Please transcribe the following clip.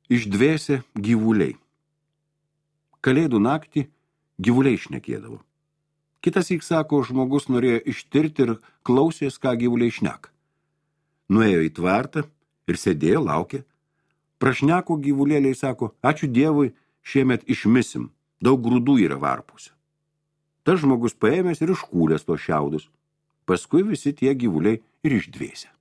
Išdvėsė gyvuliai. Kalėdų naktį gyvuliai šnekėdavo. Kitąsyk, sako, žmogus norėjo ištirti ir klausės, ką gyvuliai šneka. Nuėjo į tvartą ir sėdėjo, laukė. Prašneko gyvulėliai, sako, ačiū Dievui, šiemet išmisim, daug grūdų yra varpuose. Tas žmogus paėmęs ir iškūlęs tos šiaudus. Paskui visi tie gyvuliai ir išdvėsė.